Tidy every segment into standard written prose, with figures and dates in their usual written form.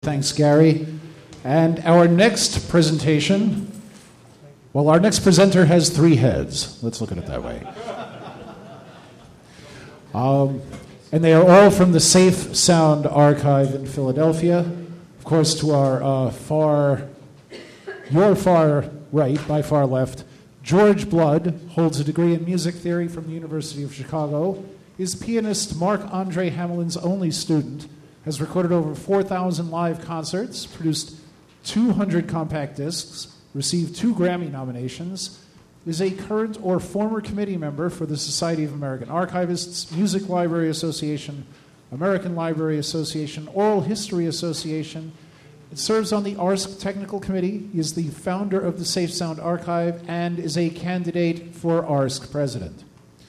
Thanks, Gary. And our next presentation, well, our next presenter has 3 heads. Let's look at it that way. And they are all from the Safe Sound Archive in Philadelphia. Of course, to our your far right, by far left, George Blood holds a degree in music theory from the University of Chicago, is pianist Marc-Andre Hamelin's only student, has recorded over 4,000 live concerts, produced 200 compact discs, received 2 Grammy nominations, is a current or former committee member for the Society of American Archivists, Music Library Association, American Library Association, Oral History Association. It serves on the ARSC Technical Committee. He is the founder of the Safe Sound Archive and is a candidate for ARSC president.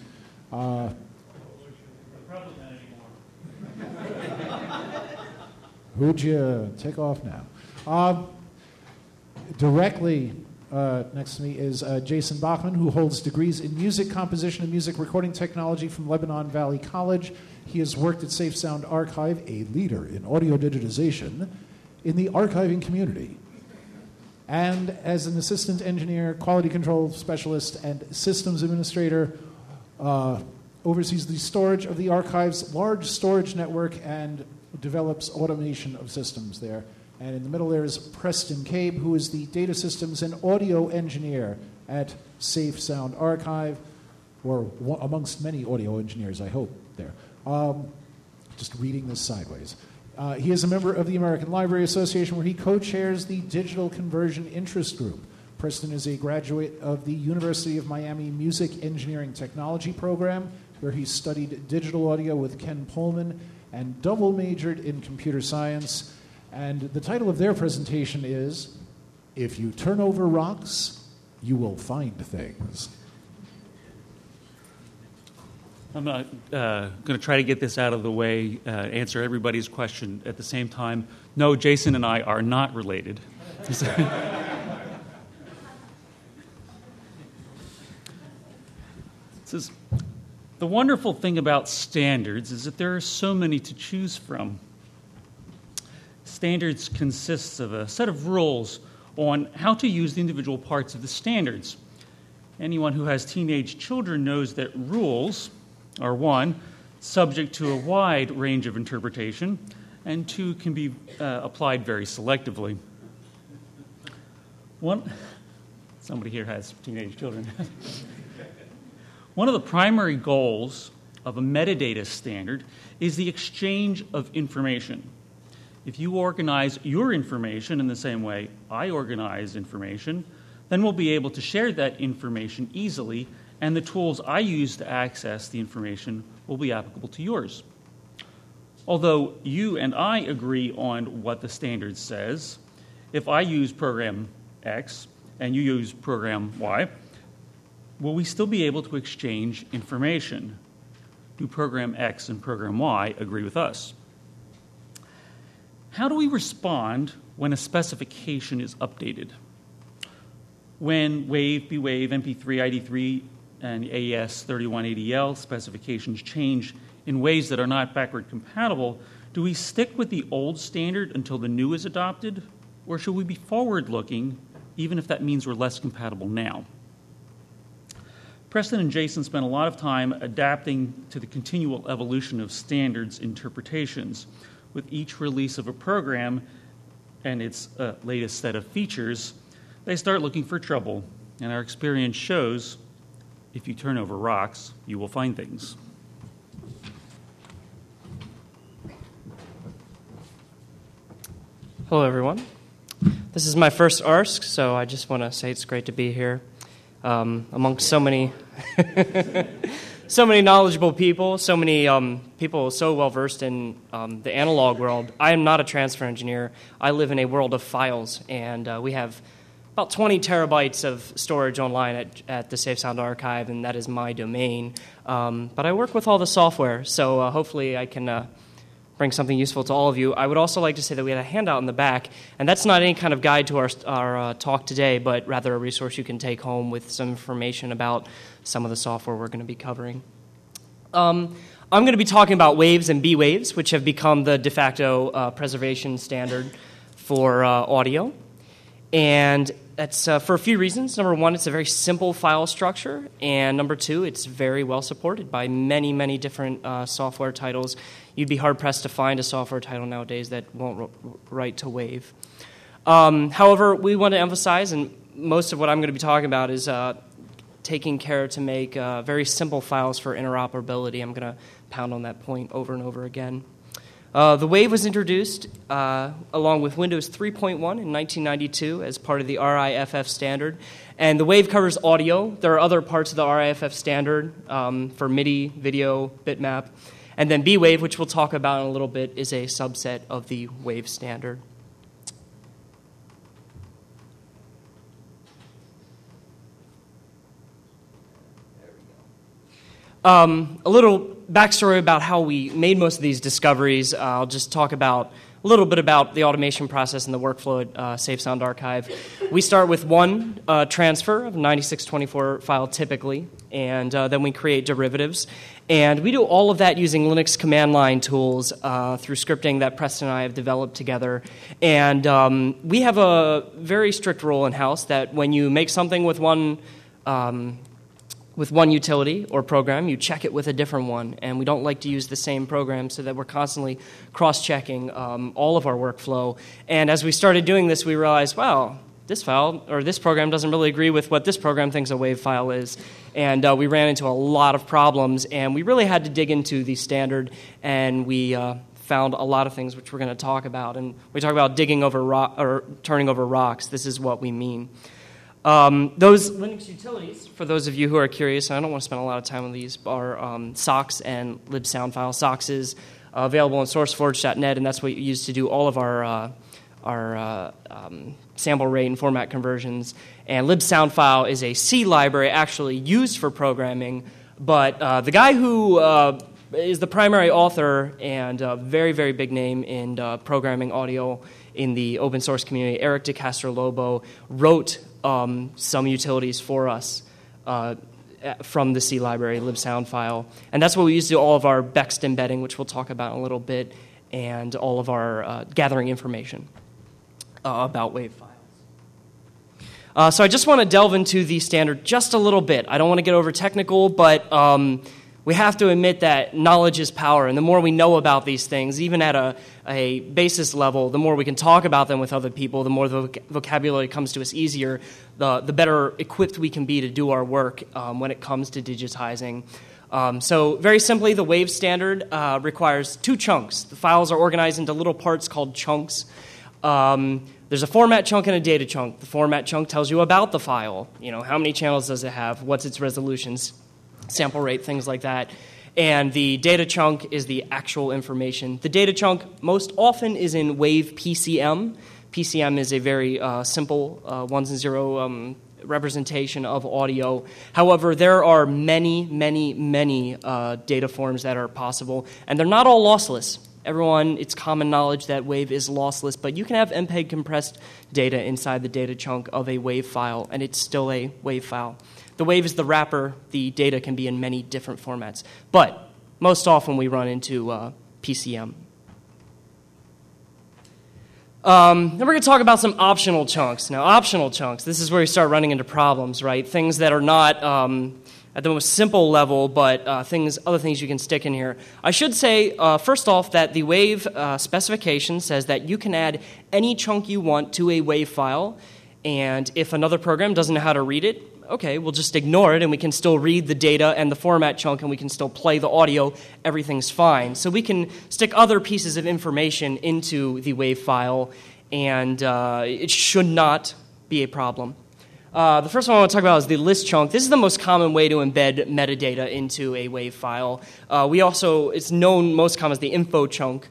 Who'd you take off now? Directly next to me is Jason Bachman, who holds degrees in music composition and music recording technology from Lebanon Valley College. He has worked at Safe Sound Archive, a leader in audio digitization, in the archiving community. And as an assistant engineer, quality control specialist, and systems administrator, oversees the storage of the archive's large storage network and develops automation of systems there. And in the middle there is Preston Cabe, who is the data systems and audio engineer at Safe Sound Archive, or amongst many audio engineers, I hope, there. Just reading this sideways. He is a member of the American Library Association, where he co-chairs the Digital Conversion Interest Group. Preston is a graduate of the University of Miami Music Engineering Technology program, where he studied digital audio with Ken Pullman and double majored in computer science. And the title of their presentation is, "If You Turn Over Rocks, You Will Find Things." I'm going to try to get this out of the way, answer everybody's question at the same time. No, Jason and I are not related. The wonderful thing about standards is that there are so many to choose from. Standards consists of a set of rules on how to use the individual parts of the standards. Anyone who has teenage children knows that rules are, 1, subject to a wide range of interpretation, and 2, can be applied very selectively. Somebody here has teenage children. One of the primary goals of a metadata standard is the exchange of information. If you organize your information in the same way I organize information, then we'll be able to share that information easily, and the tools I use to access the information will be applicable to yours. Although you and I agree on what the standard says, if I use program X and you use program Y, will we still be able to exchange information? Do program X and program Y agree with us? How do we respond when a specification is updated? When WAV, B-Wave, MP3, ID3, and AES3180L specifications change in ways that are not backward compatible, do we stick with the old standard until the new is adopted? Or should we be forward-looking, even if that means we're less compatible now? Preston and Jason spent a lot of time adapting to the continual evolution of standards interpretations. With each release of a program and its latest set of features, they start looking for trouble. And our experience shows, if you turn over rocks, you will find things. Hello, everyone. This is my first ARSC, so I just want to say it's great to be here amongst so many so many knowledgeable people, so many people so well-versed in the analog world. I am not a transfer engineer. I live in a world of files, and we have about 20 terabytes of storage online at the Safe Sound Archive, and that is my domain. But I work with all the software, so hopefully I can bring something useful to all of you. I would also like to say that we had a handout in the back, and that's not any kind of guide to our talk today, but rather a resource you can take home with some information about some of the software we're going to be covering. I'm going to be talking about waves and B waves, which have become the de facto preservation standard for audio. And that's for a few reasons. Number one, it's a very simple file structure. And number two, it's very well supported by many, many different software titles. You'd be hard-pressed to find a software title nowadays that won't write to WAVE. However, we want to emphasize, and most of what I'm going to be talking about is taking care to make very simple files for interoperability. I'm going to pound on that point over and over again. The WAVE was introduced along with Windows 3.1 in 1992 as part of the RIFF standard. And the WAVE covers audio. There are other parts of the RIFF standard for MIDI, video, bitmap. And then B-Wave, which we'll talk about in a little bit, is a subset of the WAVE standard. A little backstory about how we made most of these discoveries. I'll just talk about a little bit about the automation process and the workflow at Safe Sound Archive. We start with one transfer of a 9624 file typically, and then we create derivatives. And we do all of that using Linux command line tools through scripting that Preston and I have developed together. And we have a very strict rule in-house that when you make something with one utility or program, you check it with a different one. And we don't like to use the same program so that we're constantly cross-checking all of our workflow. And as we started doing this, we realized, wow, this file or this program doesn't really agree with what this program thinks a WAVE file is. And we ran into a lot of problems, and we really had to dig into the standard, and we found a lot of things which we're going to talk about. And we talk about digging over or turning over rocks. This is what we mean. Those Linux utilities, for those of you who are curious, and I don't want to spend a lot of time on these, are SOX and libsoundfile. SOX is available on sourceforge.net, and that's what you use to do all of our sample rate and format conversions. And libsoundfile is a C library actually used for programming, but the guy who is the primary author and a very, very big name in programming audio in the open source community, Eric DeCastro-Lobo, wrote some utilities for us from the C library, libsoundfile. And that's what we use to do all of our Bext embedding, which we'll talk about in a little bit, and all of our gathering information about WAVE files. So I just want to delve into the standard just a little bit. I don't want to get over technical, but we have to admit that knowledge is power, and the more we know about these things, even at a basis level, the more we can talk about them with other people, the more the vocabulary comes to us easier, the better equipped we can be to do our work when it comes to digitizing. So very simply, the WAVE standard requires two chunks. The files are organized into little parts called chunks. There's a format chunk and a data chunk. The format chunk tells you about the file. You know, how many channels does it have? What's its resolutions? Sample rate, things like that. And the data chunk is the actual information. The data chunk most often is in WAVE PCM. PCM is a very simple ones and zero representation of audio. However, there are many, many, many data forms that are possible, and they're not all lossless. Everyone, it's common knowledge that WAVE is lossless, but you can have MPEG compressed data inside the data chunk of a WAVE file, and it's still a WAVE file. The WAVE is the wrapper. The data can be in many different formats. But most often we run into PCM. Then we're going to talk about some optional chunks. Now, optional chunks, this is where you start running into problems, right? Things that are not at the most simple level, but other things you can stick in here. I should say, first off, that the WAVE specification says that you can add any chunk you want to a WAVE file, and if another program doesn't know how to read it, okay, we'll just ignore it, and we can still read the data and the format chunk, and we can still play the audio. Everything's fine. So we can stick other pieces of information into the WAVE file, and it should not be a problem. The first one I want to talk about is the list chunk. This is the most common way to embed metadata into a WAVE file. It's known most common as the info chunk,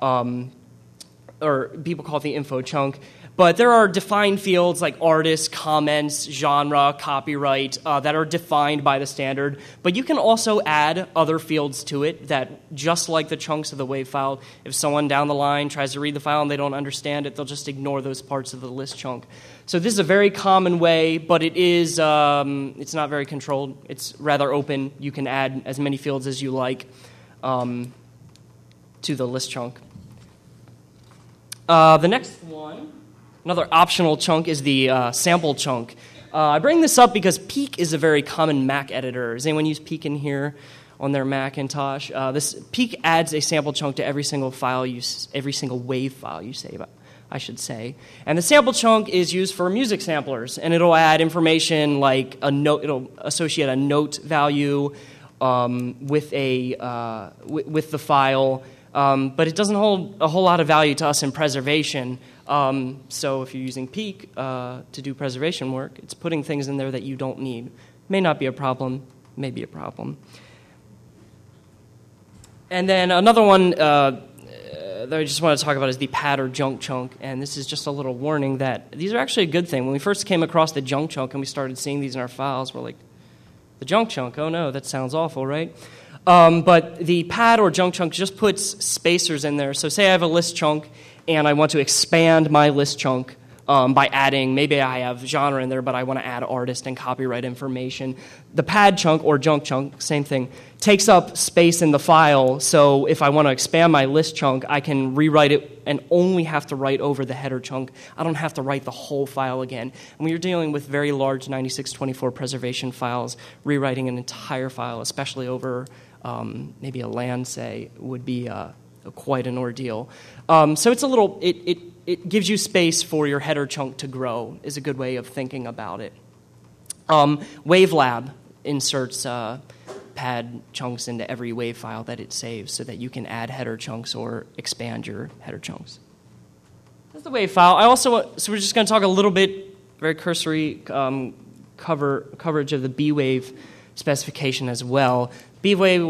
or people call it the info chunk. But there are defined fields like artist, comments, genre, copyright that are defined by the standard. But you can also add other fields to it that, just like the chunks of the WAVE file, if someone down the line tries to read the file and they don't understand it, they'll just ignore those parts of the list chunk. So this is a very common way, but it's not very controlled. It's rather open. You can add as many fields as you like. to the list chunk. The next one, another optional chunk, is the sample chunk. I bring this up because Peek is a very common Mac editor. Does anyone use Peek in here on their Macintosh? This Peek adds a sample chunk to every single file, every single WAV file you save, I should say. And the sample chunk is used for music samplers, and it'll add information like a note. It'll associate a note value with the file, but it doesn't hold a whole lot of value to us in preservation. So if you're using Peek to do preservation work, it's putting things in there that you don't need. May not be a problem, may be a problem. And then another one that I just want to talk about is the pad or junk chunk, and this is just a little warning that these are actually a good thing. When we first came across the junk chunk and we started seeing these in our files, we're like, the junk chunk, oh no, that sounds awful, right? But the pad or junk chunk just puts spacers in there. So say I have a list chunk and I want to expand my list chunk by adding, maybe I have genre in there, but I want to add artist and copyright information. The pad chunk or junk chunk, same thing, takes up space in the file. So if I want to expand my list chunk, I can rewrite it and only have to write over the header chunk. I don't have to write the whole file again. And when you're dealing with very large 9624 preservation files, rewriting an entire file, especially over maybe a LAN, say, would be quite an ordeal. So it's a little, it gives you space for your header chunk to grow, is a good way of thinking about it. Wavelab inserts pad chunks into every WAV file that it saves so that you can add header chunks or expand your header chunks. That's the WAV file. So we're just going to talk a little bit, very cursory coverage of the B-Wave specification as well. B-Wave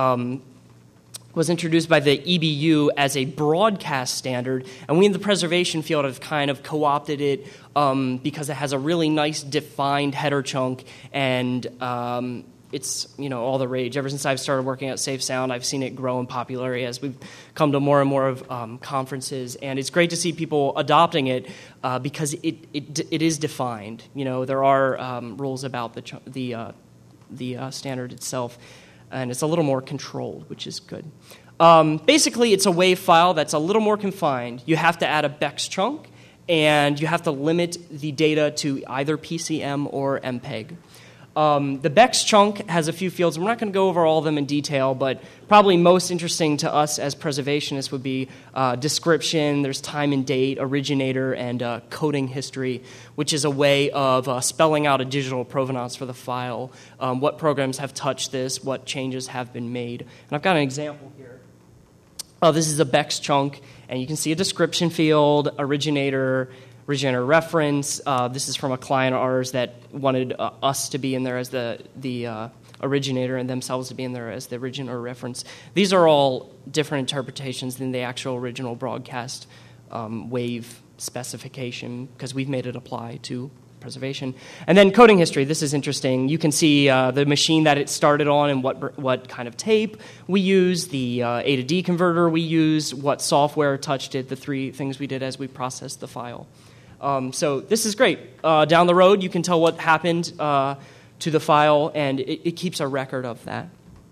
was introduced by the EBU as a broadcast standard, and we in the preservation field have kind of co-opted it because it has a really nice defined header chunk, and it's all the rage. Ever since I've started working at Safe Sound, I've seen it grow in popularity as we've come to more and more of conferences, and it's great to see people adopting it because it is defined. There are rules about the standard itself, and it's a little more controlled, which is good. Basically, it's a WAV file that's a little more confined. You have to add a BEX chunk, and you have to limit the data to either PCM or MPEG. The BEX chunk has a few fields. We're not going to go over all of them in detail, but probably most interesting to us as preservationists would be description, there's time and date, originator, and coding history, which is a way of spelling out a digital provenance for the file, what programs have touched this, what changes have been made. And I've got an example here. This is a BEX chunk, and you can see a description field, originator reference. This is from a client of ours that wanted us to be in there as the originator and themselves to be in there as the originator reference. These are all different interpretations than the actual original broadcast wave specification because we've made it apply to preservation. And then coding history. This is interesting. You can see the machine that it started on and what kind of tape we used, the A to D converter we used, what software touched it, the three things we did as we processed the file. So this is great. Down the road, you can tell what happened to the file, and it keeps a record of that.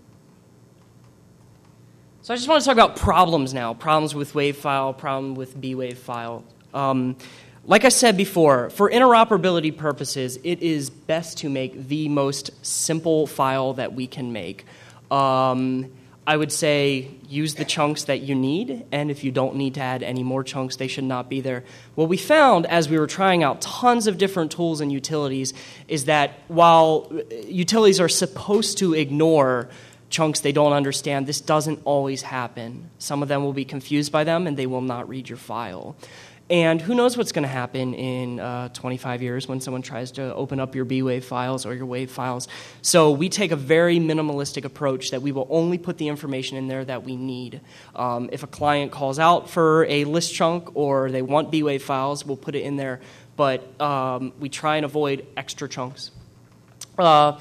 So I just want to talk about problems now. Problems with WAV file, problem with B-Wave file. Like I said before, for interoperability purposes, it is best to make the most simple file that we can make. I would say use the chunks that you need, and if you don't need to add any more chunks, they should not be there. What we found as we were trying out tons of different tools and utilities is that while utilities are supposed to ignore chunks they don't understand, this doesn't always happen. Some of them will be confused by them, and they will not read your file. And who knows what's going to happen in 25 years when someone tries to open up your B-Wave files or your WAV files. So we take a very minimalistic approach that we will only put the information in there that we need. If a client calls out for a list chunk or they want B-Wave files, we'll put it in there. But we try and avoid extra chunks.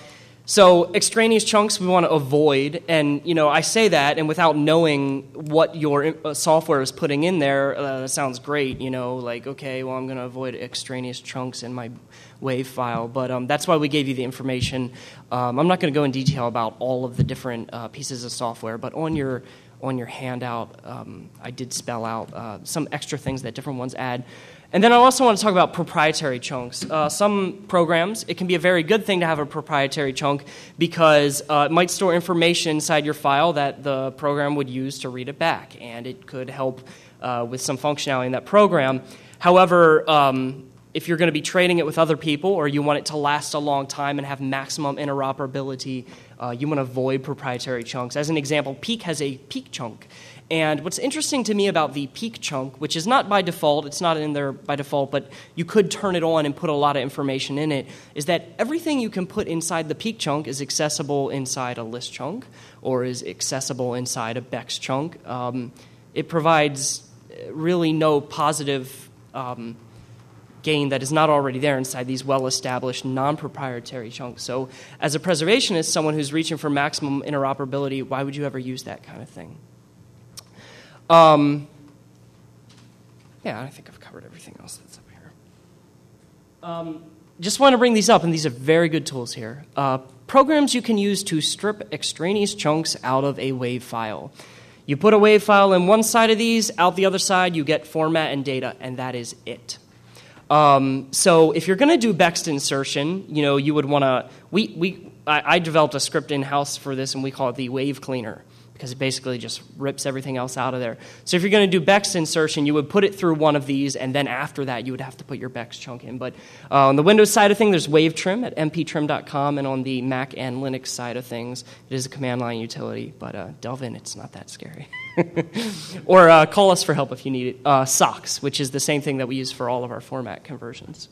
So extraneous chunks we want to avoid, and I say that, and without knowing what your software is putting in there, that sounds great. Like, okay, well, I'm going to avoid extraneous chunks in my WAV file, but that's why we gave you the information. I'm not going to go in detail about all of the different pieces of software, but on your handout, I did spell out some extra things that different ones add. And then I also want to talk about proprietary chunks. Some programs, it can be a very good thing to have a proprietary chunk because it might store information inside your file that the program would use to read it back, and it could help with some functionality in that program. However, if you're going to be trading it with other people or you want it to last a long time and have maximum interoperability, you want to avoid proprietary chunks. As an example, Peek has a Peek chunk. And what's interesting to me about the Peek chunk, which is not by default, it's not in there by default, but you could turn it on and put a lot of information in it, is that everything you can put inside the Peek chunk is accessible inside a list chunk or is accessible inside a Bex chunk. It provides really no positive gain that is not already there inside these well-established non-proprietary chunks. So as a preservationist, someone who's reaching for maximum interoperability, why would you ever use that kind of thing? Yeah, I think I've covered everything else that's up here. Just want to bring these up, and these are very good tools here. Programs you can use to strip extraneous chunks out of a WAV file. You put a WAV file in one side of these, out the other side, you get format and data, and that is it. So if you're going to do Bext insertion, you would want to... I developed a script in-house for this, and we call it the WAV cleaner, because it basically just rips everything else out of there. So if you're going to do Bext insertion, you would put it through one of these, and then after that, you would have to put your Bext chunk in. But on the Windows side of things, there's WaveTrim at mptrim.com, and on the Mac and Linux side of things, it is a command line utility. But delve in, it's not that scary. Or call us for help if you need it. SOX, which is the same thing that we use for all of our format conversions.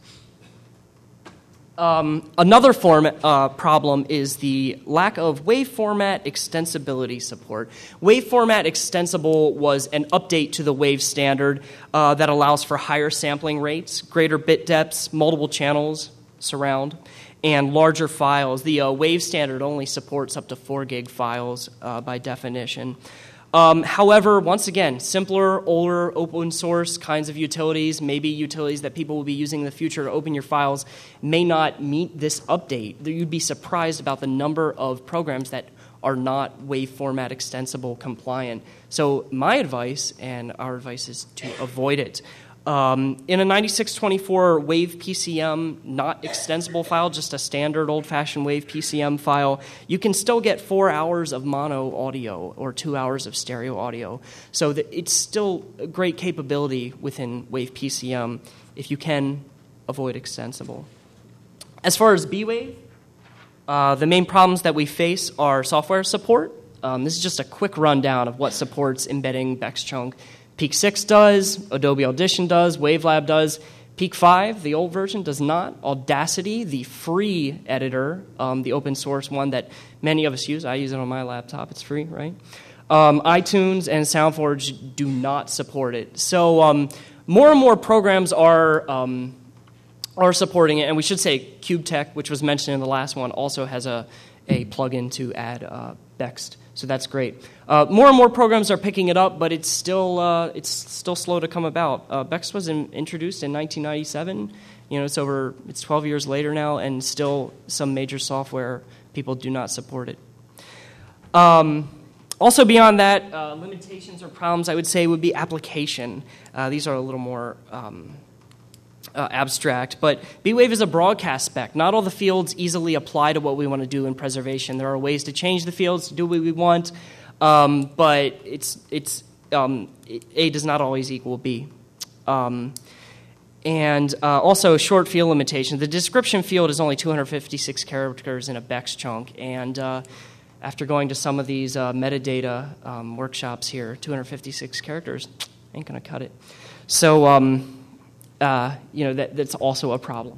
Another problem is the lack of WAV format extensibility support. WAV format extensible was an update to the WAV standard that allows for higher sampling rates, greater bit depths, multiple channels, surround, and larger files. The WAV standard only supports up to 4 gig files by definition. However, once again, simpler, older, open source kinds of utilities, maybe utilities that people will be using in the future to open your files, may not meet this update. You'd be surprised about the number of programs that are not WAV format extensible compliant. So my advice, and our advice, is to avoid it. In a 9624 WAV PCM, not extensible file, just a standard old-fashioned WAV PCM file, you can still get 4 hours of mono audio or 2 hours of stereo audio. So it's still a great capability within WAV PCM if you can avoid extensible. As far as B-Wave, the main problems that we face are software support. This is just a quick rundown of what supports embedding Bext chunk. Peek 6 does, Adobe Audition does, Wavelab does. Peek 5, the old version, does not. Audacity, the free editor, the open source one that many of us use. I use it on my laptop. It's free, right? iTunes and SoundForge do not support it. So more and more programs are supporting it. And we should say CubeTech, which was mentioned in the last one, also has a plugin to add Bext. So that's great. More and more programs are picking it up, but it's still slow to come about. Bext was introduced in 1997. It's 12 years later now, and still some major software people do not support it. Also beyond that, limitations or problems I would say would be application. These are a little more abstract, but B-Wave is a broadcast spec. Not all the fields easily apply to what we want to do in preservation. There are ways to change the fields to do what we want, but A does not always equal B. And also short field limitation. The description field is only 256 characters in a Bext chunk, and after going to some of these metadata workshops here, 256 characters ain't going to cut it. So that's also a problem.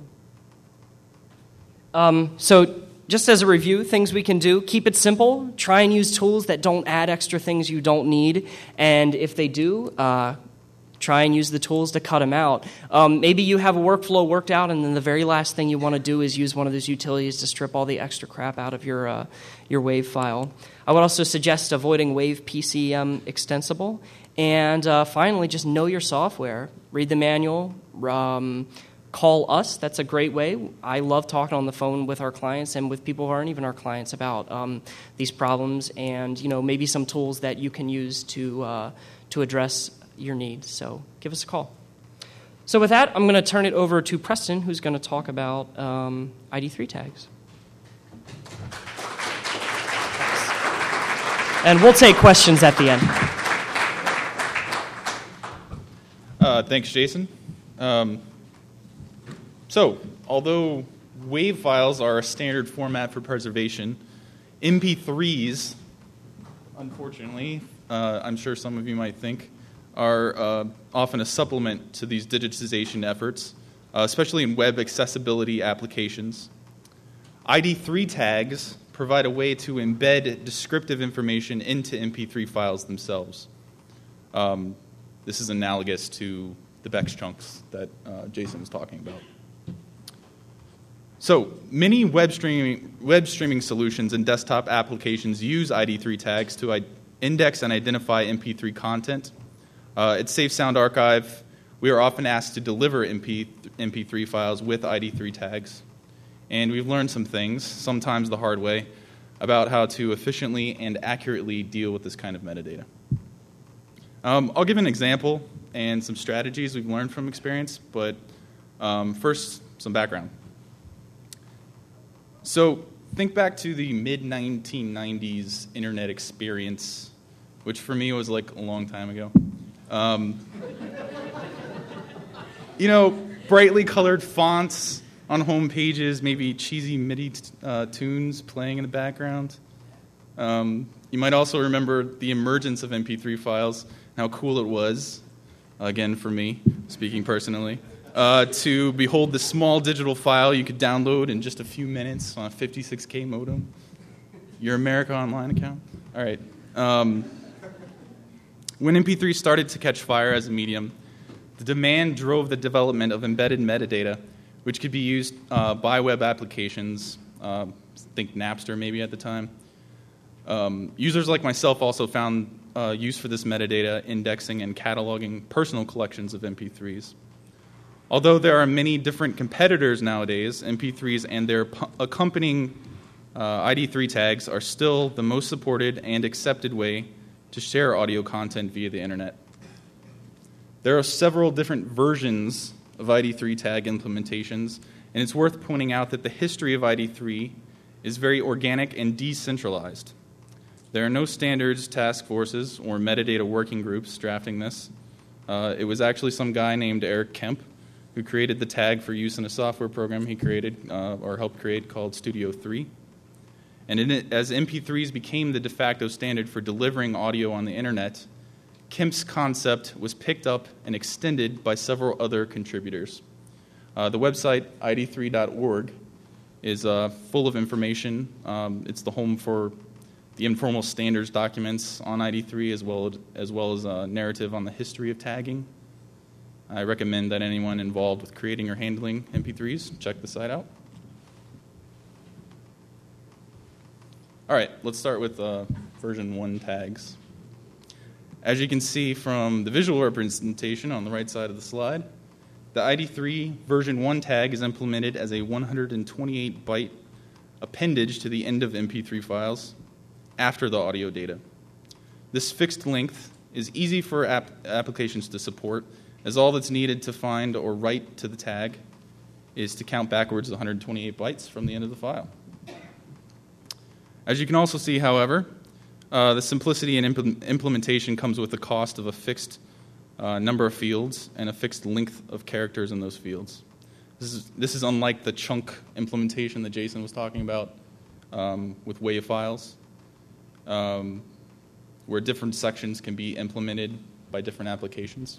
So just as a review, things we can do, keep it simple. Try and use tools that don't add extra things you don't need. And if they do, try and use the tools to cut them out. Maybe you have a workflow worked out, and then the very last thing you want to do is use one of those utilities to strip all the extra crap out of your WAV file. I would also suggest avoiding WAV PCM extensible. And finally, just know your software. Read the manual. Call us. That's a great way. I love talking on the phone with our clients and with people who aren't even our clients about these problems and maybe some tools that you can use to address your needs. So give us a call. So with that, I'm going to turn it over to Preston, who's going to talk about ID3 tags. And we'll take questions at the end. Thanks, Jason. So, although WAV files are a standard format for preservation, MP3s, unfortunately, I'm sure some of you might think, are often a supplement to these digitization efforts, especially in web accessibility applications. ID3 tags provide a way to embed descriptive information into MP3 files themselves. This is analogous to the Bex chunks that Jason was talking about. So many web streaming solutions and desktop applications use ID3 tags to index and identify MP3 content. At Safe Sound Archive, we are often asked to deliver MP3 files with ID3 tags. And we've learned some things, sometimes the hard way, about how to efficiently and accurately deal with this kind of metadata. I'll give an example and some strategies we've learned from experience, but first, some background. So think back to the mid-1990s internet experience, which for me was like a long time ago. Brightly colored fonts on home pages, maybe cheesy MIDI tunes playing in the background. You might also remember the emergence of MP3 files, how cool it was, again for me, speaking personally, to behold the small digital file you could download in just a few minutes on a 56K modem. Your America Online account? All right. When MP3 started to catch fire as a medium, the demand drove the development of embedded metadata, which could be used by web applications, think Napster maybe at the time. Users like myself also found use for this metadata indexing and cataloging personal collections of MP3s. Although there are many different competitors nowadays, MP3s and their accompanying ID3 tags are still the most supported and accepted way to share audio content via the internet. There are several different versions of ID3 tag implementations, and it's worth pointing out that the history of ID3 is very organic and decentralized. There are no standards task forces or metadata working groups drafting this. It was actually some guy named Eric Kemp who created the tag for use in a software program he created or helped create called Studio 3. And as MP3s became the de facto standard for delivering audio on the internet, Kemp's concept was picked up and extended by several other contributors. The website id3.org is full of information. It's the home for the informal standards documents on ID3 as well as a narrative on the history of tagging. I recommend that anyone involved with creating or handling MP3s check the site out. All right, let's start with version 1 tags. As you can see from the visual representation on the right side of the slide, the ID3 version 1 tag is implemented as a 128-byte appendage to the end of MP3 files after the audio data. This fixed length is easy for applications to support, as all that's needed to find or write to the tag is to count backwards 128 bytes from the end of the file. As you can also see, however, the simplicity and implementation comes with the cost of a fixed number of fields and a fixed length of characters in those fields. This is unlike the chunk implementation that Jason was talking about with WAV files, where different sections can be implemented by different applications.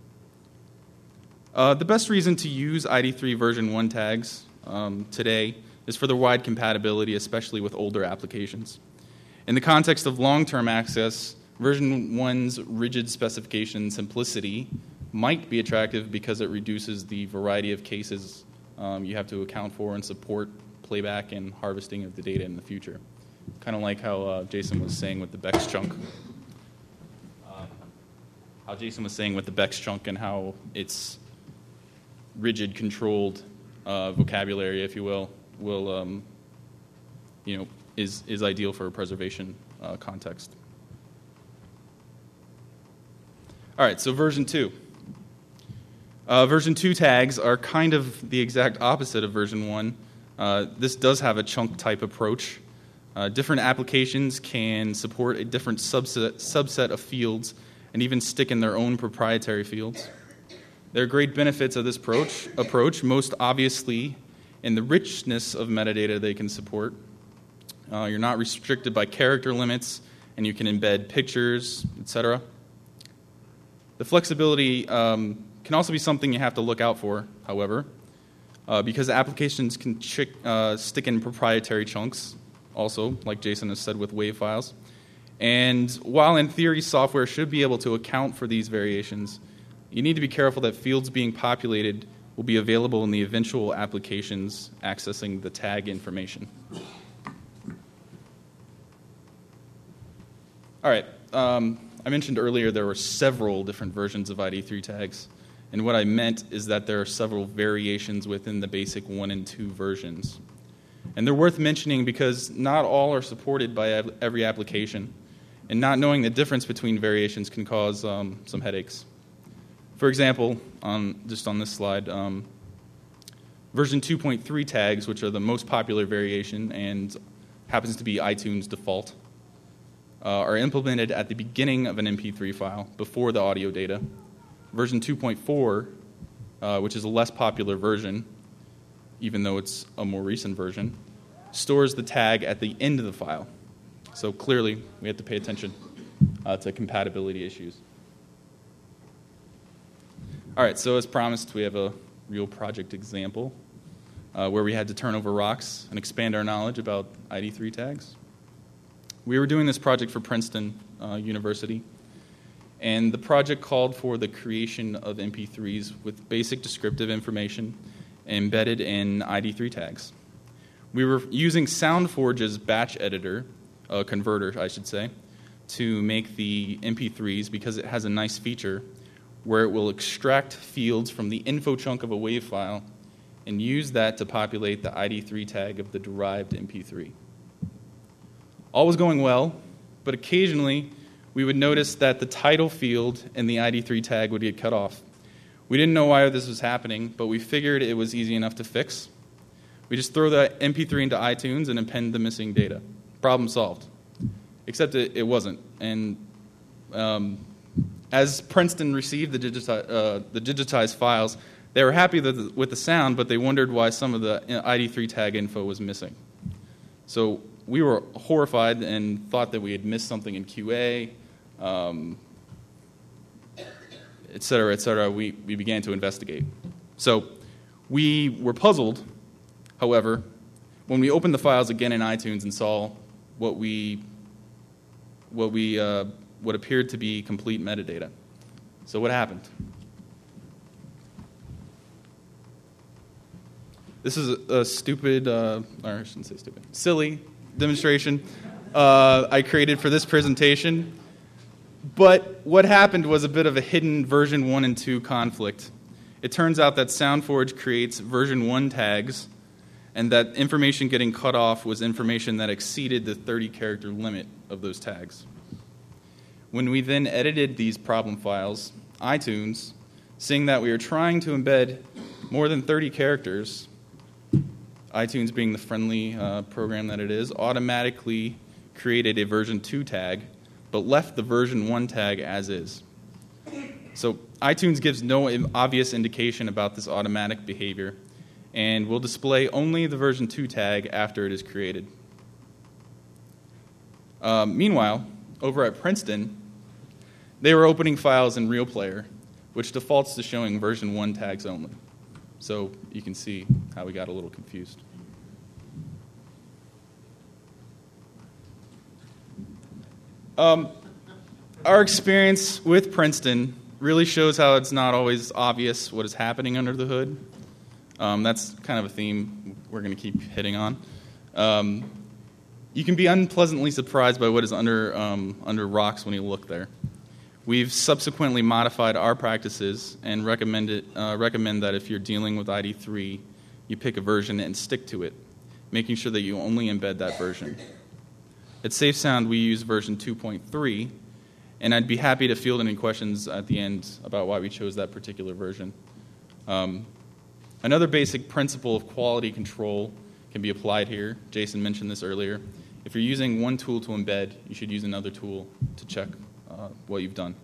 The best reason to use ID3 version 1 tags today is for their wide compatibility, especially with older applications. In the context of long-term access, version 1's rigid specification simplicity might be attractive because it reduces the variety of cases you have to account for and support playback and harvesting of the data in the future. Kind of like how Jason was saying with the Bex chunk. And how its rigid, controlled vocabulary, if you will is ideal for a preservation context. All right, so version 2. Version 2 tags are kind of the exact opposite of version 1. This does have a chunk type approach. Different applications can support a different subset of fields and even stick in their own proprietary fields. There are great benefits of this approach, most obviously in the richness of metadata they can support. You're not restricted by character limits, and you can embed pictures, etc. The flexibility can also be something you have to look out for, however, because applications can stick in proprietary chunks, also, like Jason has said with WAV files. And while in theory software should be able to account for these variations, you need to be careful that fields being populated will be available in the eventual applications accessing the tag information. All right, I mentioned earlier there were several different versions of ID3 tags, and what I meant is that there are several variations within the basic 1 and 2 versions. And they're worth mentioning because not all are supported by every application, and not knowing the difference between variations can cause some headaches. For example, just on this slide, version 2.3 tags, which are the most popular variation and happens to be iTunes default, are implemented at the beginning of an MP3 file before the audio data. Version 2.4, which is a less popular version, even though it's a more recent version, stores the tag at the end of the file. So clearly, we have to pay attention to compatibility issues. All right, so as promised, we have a real project example where we had to turn over rocks and expand our knowledge about ID3 tags. We were doing this project for Princeton University, and the project called for the creation of MP3s with basic descriptive information embedded in ID3 tags. We were using SoundForge's batch editor, converter, I should say, to make the MP3s because it has a nice feature where it will extract fields from the info chunk of a WAV file and use that to populate the ID3 tag of the derived MP3. All was going well, but occasionally we would notice that the title field in the ID3 tag would get cut off. We didn't know why this was happening, but we figured it was easy enough to fix. We just throw the MP3 into iTunes and append the missing data. Problem solved. Except it wasn't. And as Princeton received the digitized files, they were happy with the sound, but they wondered why some of the ID3 tag info was missing. So we were horrified and thought that we had missed something in QA, et cetera, et cetera. We began to investigate. So we were puzzled, however, when we opened the files again in iTunes and saw what appeared to be complete metadata. So what happened? This is a stupid, or I shouldn't say stupid, silly demonstration I created for this presentation. But what happened was a bit of a hidden version 1 and 2 conflict. It turns out that SoundForge creates version 1 tags, and that information getting cut off was information that exceeded the 30-character limit of those tags. When we then edited these problem files, iTunes, seeing that we were trying to embed more than 30 characters, iTunes being the friendly program that it is, automatically created a version 2 tag, but left the version 1 tag as is. So iTunes gives no obvious indication about this automatic behavior, and will display only the version 2 tag after it is created. Meanwhile, over at Princeton, they were opening files in RealPlayer, which defaults to showing version 1 tags only. So you can see how we got a little confused. Our experience with Princeton really shows how it's not always obvious what is happening under the hood. That's kind of a theme we're going to keep hitting on. You can be unpleasantly surprised by what is under rocks when you look there. We've subsequently modified our practices and recommend that if you're dealing with ID3, you pick a version and stick to it, making sure that you only embed that version. At SafeSound, we use version 2.3, and I'd be happy to field any questions at the end about why we chose that particular version. Another basic principle of quality control can be applied here. Jason mentioned this earlier. If you're using one tool to embed, you should use another tool to check what you've done.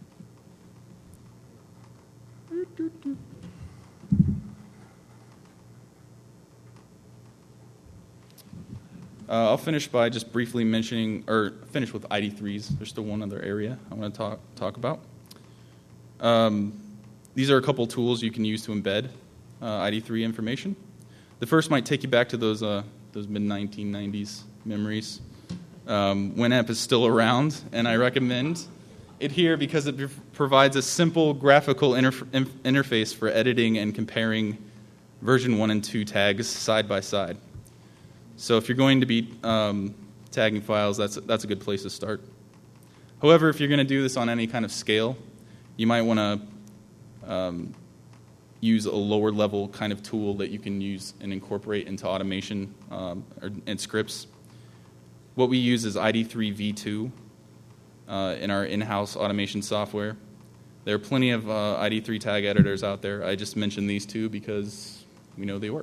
I'll finish by just briefly finish with ID3s. There's still one other area I want to talk about. These are a couple tools you can use to embed ID3 information. The first might take you back to those mid-1990s memories. WinApp is still around, and I recommend it here because it provides a simple graphical interface for editing and comparing version 1 and 2 tags side by side. So if you're going to be tagging files, that's a good place to start. However, if you're going to do this on any kind of scale, you might want to use a lower level kind of tool that you can use and incorporate into automation and scripts. What we use is ID3 V2 in our in-house automation software. There are plenty of ID3 tag editors out there. I just mentioned these two because we know they work.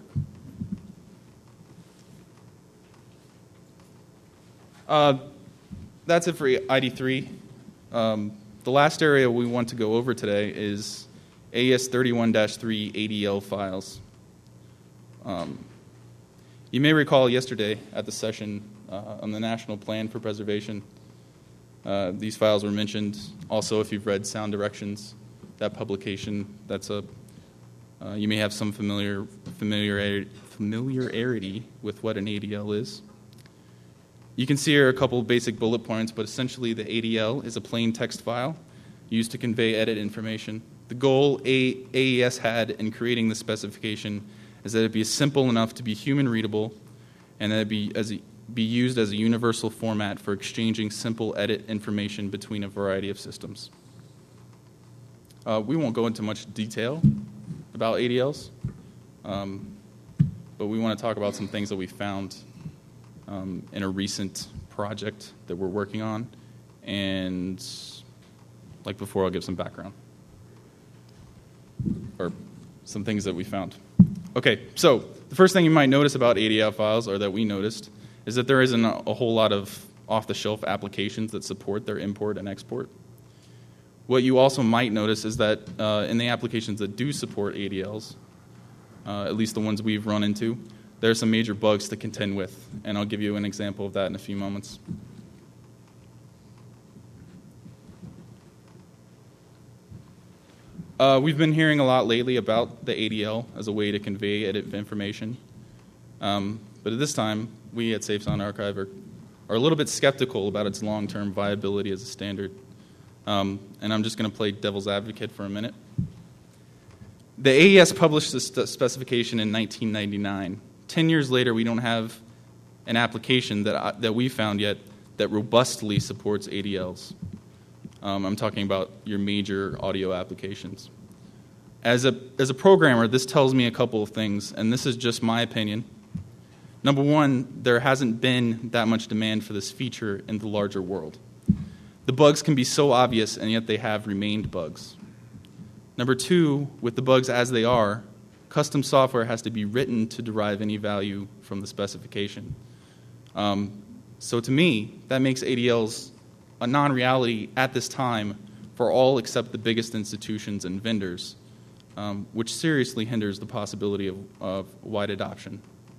That's it for ID3. The last area we want to go over today is AES31-3 ADL files. You may recall yesterday at the session on the National Plan for Preservation, these files were mentioned. Also, if you've read Sound Directions, that publication, you may have some familiarity with what an ADL is. You can see here a couple of basic bullet points, but essentially the ADL is a plain text file used to convey edit information. The goal AES had in creating the specification is that it be simple enough to be human readable and that it be used as a universal format for exchanging simple edit information between a variety of systems. We won't go into much detail about ADLs, but we want to talk about some things that we found in a recent project that we're working on, and like before, I'll give some background or some things that we found. Okay, so the first thing you might notice about ADL files, or that we noticed, is that there isn't a whole lot of off-the-shelf applications that support their import and export. What you also might notice is that in the applications that do support ADLs, at least the ones we've run into, there are some major bugs to contend with, and I'll give you an example of that in a few moments. We've been hearing a lot lately about the ADL as a way to convey edit information, but at this time, we at SafeSound Archive are a little bit skeptical about its long-term viability as a standard, and I'm just going to play devil's advocate for a minute. The AES published this specification in 1999. 10 years later, we don't have an application that we found yet that robustly supports ADLs. I'm talking about your major audio applications. As a programmer, this tells me a couple of things, and this is just my opinion. Number one, there hasn't been that much demand for this feature in the larger world. The bugs can be so obvious, and yet they have remained bugs. Number two, with the bugs as they are, custom software has to be written to derive any value from the specification. So to me, that makes ADLs a non-reality at this time for all except the biggest institutions and vendors, which seriously hinders the possibility of wide adoption.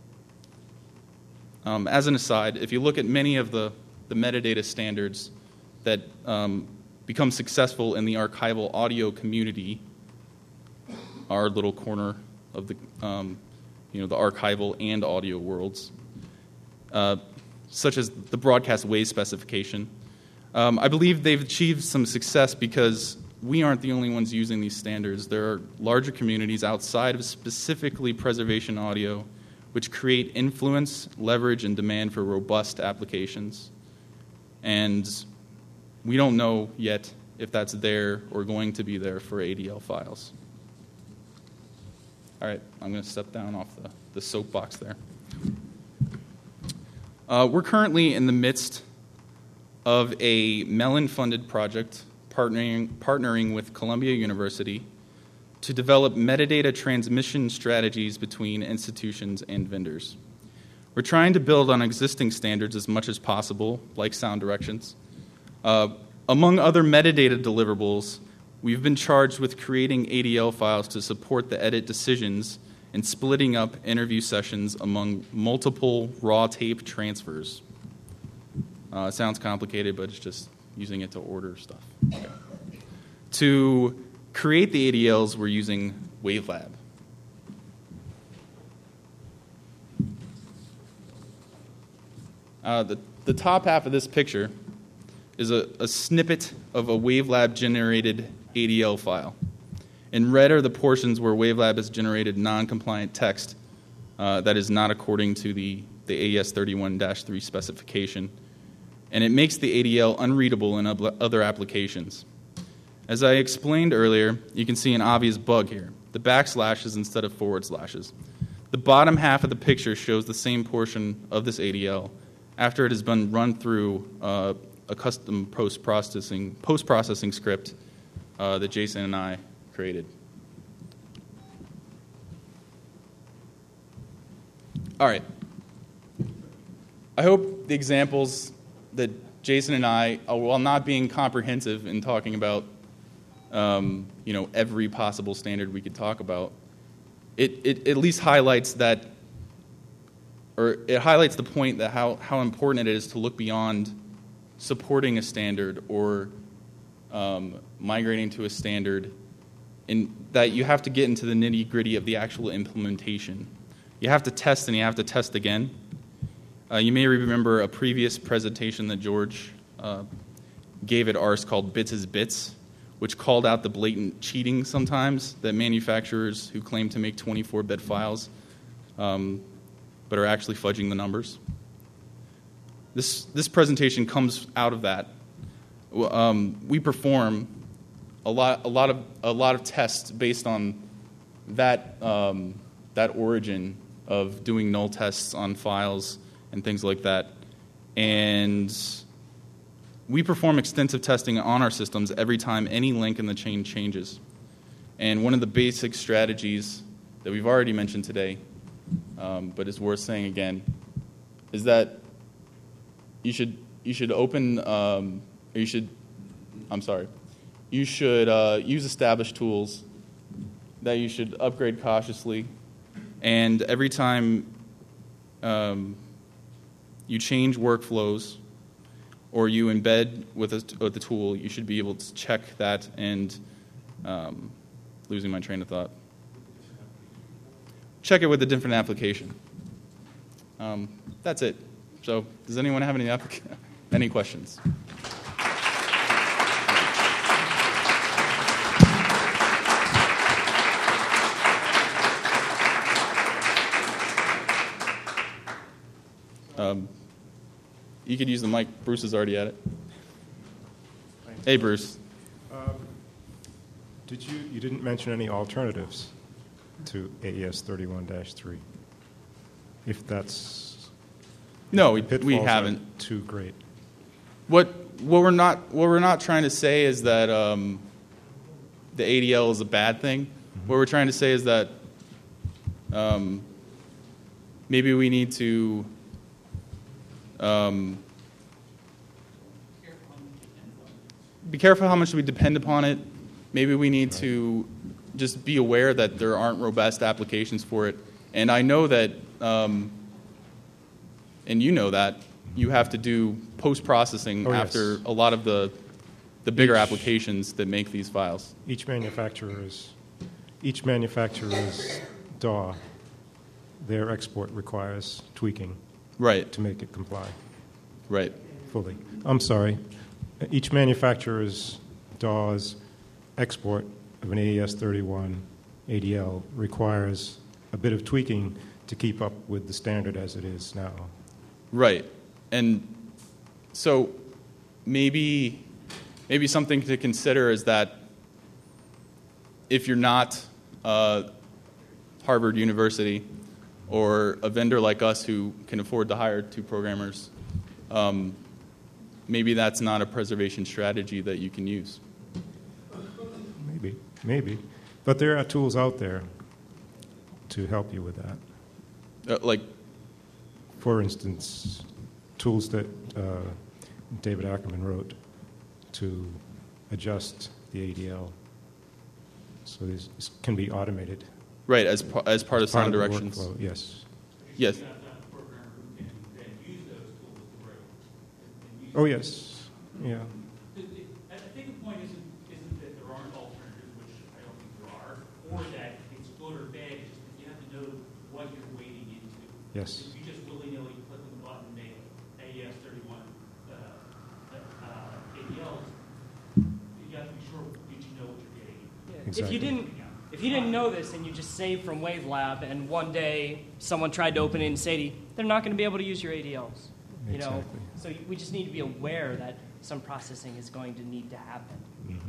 As an aside, if you look at many of the metadata standards that become successful in the archival audio community, our little corner of the archival and audio worlds, such as the broadcast wave specification, I believe they've achieved some success because we aren't the only ones using these standards. There are larger communities outside of specifically preservation audio which create influence, leverage, and demand for robust applications. And we don't know yet if that's there or going to be there for ADL files. All right, I'm going to step down off the soapbox there. We're currently in the midst of a Mellon-funded project partnering with Columbia University to develop metadata transmission strategies between institutions and vendors. We're trying to build on existing standards as much as possible, like sound directions. Among other metadata deliverables, we've been charged with creating ADL files to support the edit decisions and splitting up interview sessions among multiple raw tape transfers. It sounds complicated, but it's just using it to order stuff. Okay. To create the ADLs, we're using Wavelab. The top half of this picture is a snippet of a Wavelab-generated ADL file. In red are the portions where Wavelab has generated non-compliant text that is not according to the AES 31-3 specification, and it makes the ADL unreadable in other applications. As I explained earlier, you can see an obvious bug here, the backslashes instead of forward slashes. The bottom half of the picture shows the same portion of this ADL after it has been run through a custom post-processing script that Jason and I created. All right. I hope the examples that Jason and I, while not being comprehensive in talking about every possible standard we could talk about, it at least highlights that, or it highlights the point that how important it is to look beyond supporting a standard or migrating to a standard, in that you have to get into the nitty-gritty of the actual implementation. You have to test and you have to test again. You may remember a previous presentation that George gave at ARS called Bits is Bits, which called out the blatant cheating sometimes that manufacturers who claim to make 24-bit files but are actually fudging the numbers. This presentation comes out of that. We perform a lot of tests based on that origin of doing null tests on files and things like that. And we perform extensive testing on our systems every time any link in the chain changes. And one of the basic strategies that we've already mentioned today, but is worth saying again, is that you should use established tools, that you should upgrade cautiously, and every time you change workflows or you embed with the tool, you should be able to check that and losing my train of thought. Check it with a different application. That's it. So, does anyone have any questions? You could use the mic. Bruce is already at it. Thanks. Hey, Bruce. You didn't mention any alternatives to AES 31-3? If that's No, we pitfalls haven't. aren't too great. What we're not trying to say is that the ADL is a bad thing. Mm-hmm. What we're trying to say is that maybe we need to be careful how much we depend upon it. Maybe we need to just be aware that there aren't robust applications for it. And I know that, and you know that, you have to do post-processing after a lot of the bigger applications that make these files. Each manufacturer's DAW, their export requires tweaking to make it comply. Right. Fully. I'm sorry. Each manufacturer's DAWs export of an AES-31 ADL requires a bit of tweaking to keep up with the standard as it is now. Right. And so maybe something to consider is that if you're not Harvard University or a vendor like us who can afford to hire 2 programmers, maybe that's not a preservation strategy that you can use. Maybe. But there are tools out there to help you with that. Like? For instance, tools that David Ackerman wrote to adjust the ADL. So this can be automated. Right, as part of Sound Directions. Workflow, yes. Yes. Oh, yes. Yeah. I think the point isn't that there aren't alternatives, which I don't think there are, or that it's good or bad. It's just that you have to know what you're wading into. Yes. If you just willy-nilly click on the button and make AES-31 ADLs, you have to be sure that you know what you're getting into. Yeah. Exactly. If you didn't know this and you just saved from Wavelab and one day someone tried to open it in Sadie, they're not going to be able to use your ADLs. You know, Exactly. so we just need to be aware that some processing is going to need to happen. Mm-hmm.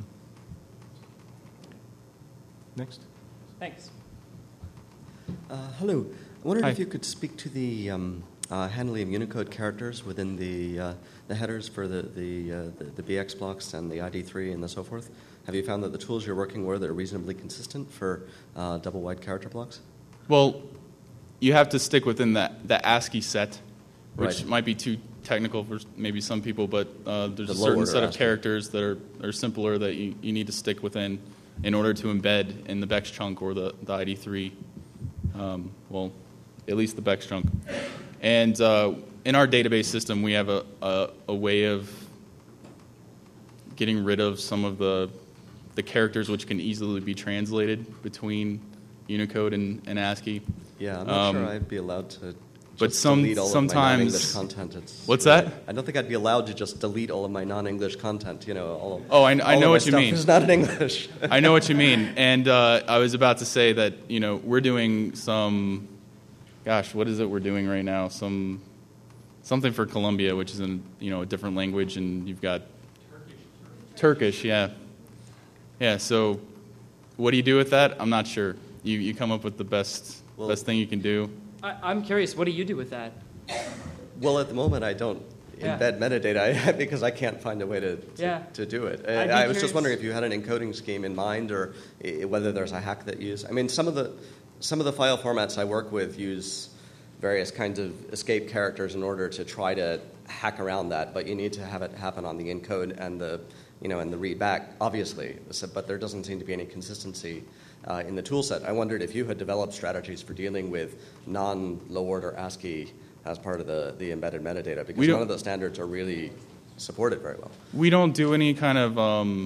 Next. Thanks. Hello. I wondered Hi. if you could speak to the handling of Unicode characters within the headers for the BX blocks and the ID3 and so forth. Have you found that the tools you're working with are reasonably consistent for double wide character blocks? Well, you have to stick within the ASCII set, which Right. might be too technical for maybe some people, but there's The a low certain order set of ASCII. characters that are simpler that you need to stick within in order to embed in the BEX chunk or the ID3. Well, at least the BEX chunk. And in our database system, we have a way of getting rid of some of the characters which can easily be translated between Unicode and ASCII. Yeah, I'm not sure I'd be allowed to But just delete all of my sometimes- non-English content. What's that? I don't think I'd be allowed to just delete all of my non-English content. You know, all Oh, I all know of my what you stuff mean. is not in English. I know what you mean. And I was about to say that, we're doing some, gosh, what is it we're doing right now? Something for Colombia, which is in, a different language, and you've got Turkish, yeah. Yeah, so what do you do with that? I'm not sure. You come up with the best thing you can do. I'm curious, what do you do with that? Well, at the moment, I don't embed metadata because I can't find a way to do it. I was just wondering if you had an encoding scheme in mind, or whether there's a hack that you use. I mean, some of the file formats I work with use various kinds of escape characters in order to try to hack around that, but you need to have it happen on the encode and the and the read back, obviously. But there doesn't seem to be any consistency in the tool set. I wondered if you had developed strategies for dealing with non-low order ASCII as part of the embedded metadata, because none of the standards are really supported very well. We don't do any kind of,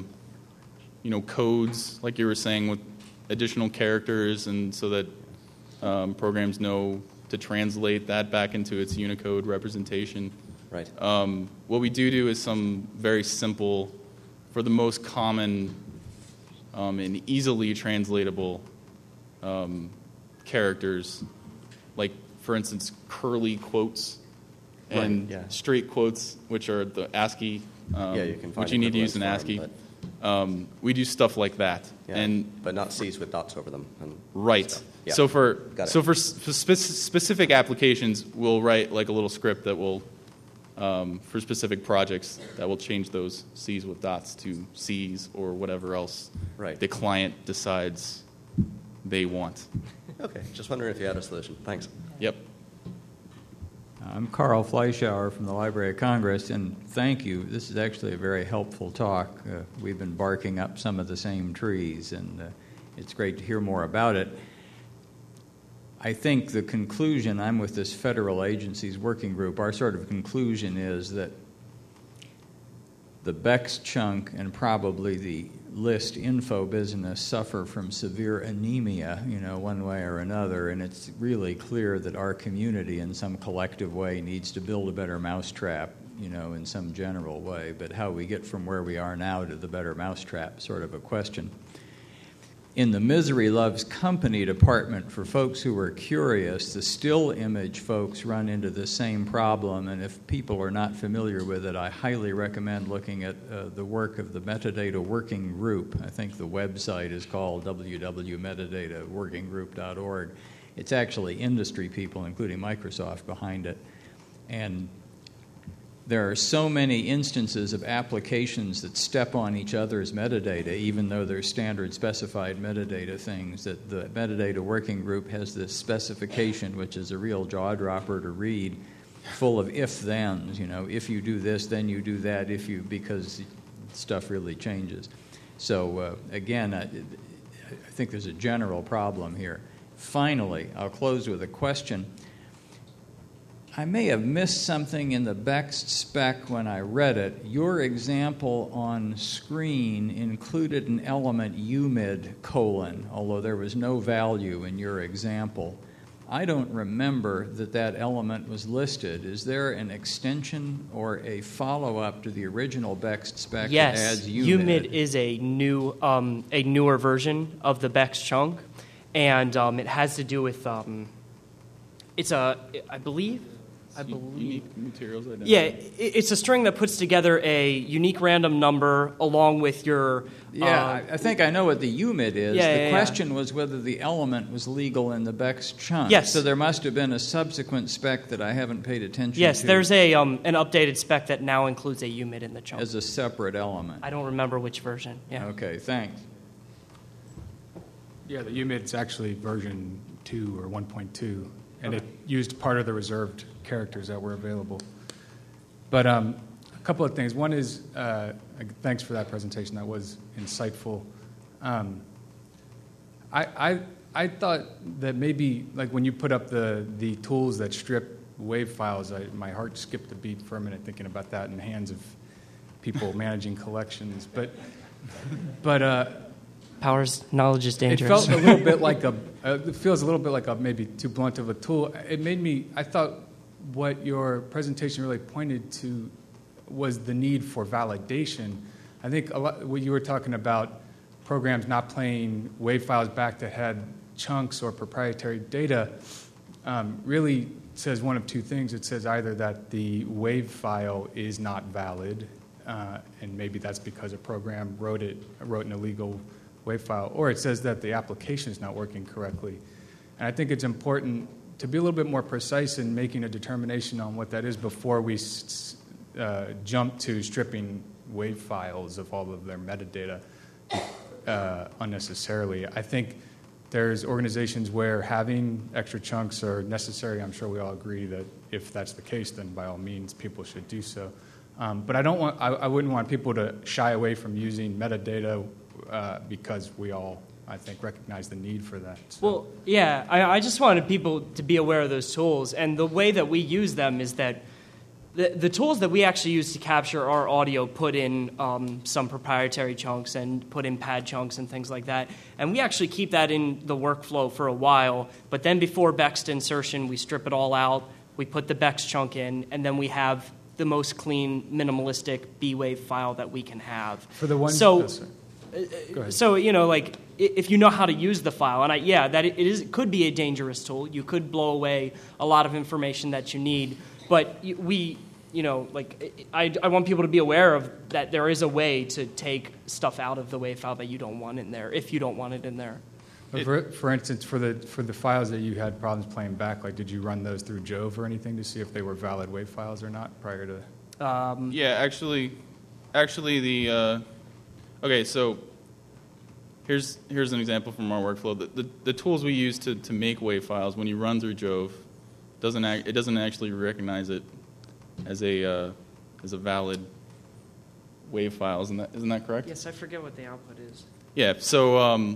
codes, like you were saying, with additional characters, and so that programs know to translate that back into its Unicode representation. Right. What we do is some very simple, for the most common and easily translatable characters, like, for instance, curly quotes and straight quotes, which are the ASCII, you can find which you need to use in ASCII. We do stuff like that, but not C's with dots over them. Right. Yeah. So for specific applications, we'll write like a little script that will, for specific projects, that will change those C's with dots to C's or whatever else the client decides they want. Okay. Just wondering if you had a solution. Thanks. Yep. I'm Carl Fleischauer from the Library of Congress, and thank you. This is actually a very helpful talk. We've been barking up some of the same trees, and it's great to hear more about it. I think the conclusion, I'm with this federal agencies working group, our sort of conclusion is that the BEX chunk and probably the list info business suffer from severe anemia, one way or another, and it's really clear that our community in some collective way needs to build a better mousetrap, in some general way, but how we get from where we are now to the better mousetrap, sort of a question. In the Misery Loves Company department, for folks who are curious, the still image folks run into the same problem, and if people are not familiar with it, I highly recommend looking at the work of the Metadata Working Group. I think the website is called www.metadataworkinggroup.org. It's actually industry people, including Microsoft, behind it. And there are so many instances of applications that step on each other's metadata, even though they're standard specified metadata things, that the Metadata Working Group has this specification, which is a real jaw-dropper to read, full of if-thens. If you do this, then you do that, because stuff really changes. So, again, I think there's a general problem here. Finally, I'll close with a question. I may have missed something in the BEXT spec when I read it. Your example on screen included an element UMID : although there was no value in your example. I don't remember that element was listed. Is there an extension or a follow-up to the original BEXT spec that adds UMID? Yes, UMID is a newer version of the BEXT chunk, and it has to do with Unique materials identified. Yeah, it's a string that puts together a unique random number along with your... I think I know what the UMID is. The question was whether the element was legal in the BEXT chunk. Yes. So there must have been a subsequent spec that I haven't paid attention to. Yes, there's an updated spec that now includes a UMID in the chunk. As a separate element. I don't remember which version. Yeah. Okay, thanks. Yeah, the UMID's actually version 2 or 1.2, and it used part of the reserved characters that were available. But a couple of things. One is, thanks for that presentation. That was insightful. I thought that maybe, like when you put up the tools that strip WAV files, my heart skipped a beat for a minute thinking about that in the hands of people managing collections. But Power's knowledge is dangerous. It felt a little bit like it feels a little bit like a maybe too blunt of a tool. I thought what your presentation really pointed to was the need for validation. I think a lot what you were talking about, programs not playing WAV files back that had chunks or proprietary data, really says one of two things. It says either that the WAV file is not valid, and maybe that's because a program wrote an illegal WAV file, or it says that the application is not working correctly. And I think it's important to be a little bit more precise in making a determination on what that is before we jump to stripping WAV files of all of their metadata unnecessarily. I think there's organizations where having extra chunks are necessary. I'm sure we all agree that if that's the case, then by all means people should do so. But I wouldn't want people to shy away from using metadata because we all, I think, recognize the need for that. So. Well, yeah, I just wanted people to be aware of those tools. And the way that we use them is that the tools that we actually use to capture our audio put in some proprietary chunks and put in pad chunks and things like that. And we actually keep that in the workflow for a while. But then before BEXT insertion, we strip it all out, we put the BEXT chunk in, and then we have the most clean, minimalistic B-Wave file that we can have. For the one... So, Go ahead. So, like, if you know how to use the file, and it could be a dangerous tool. You could blow away a lot of information that you need. But I want people to be aware of that there is a way to take stuff out of the WAV file that you don't want in there, if you don't want it in there. For instance, for the files that you had problems playing back, like, did you run those through Jove or anything to see if they were valid WAV files or not prior to? Okay, so here's an example from our workflow. The tools we use to make WAV files, when you run through Jove, it doesn't actually recognize it as a valid WAV file. Isn't that correct? Yes, I forget what the output is. Yeah. So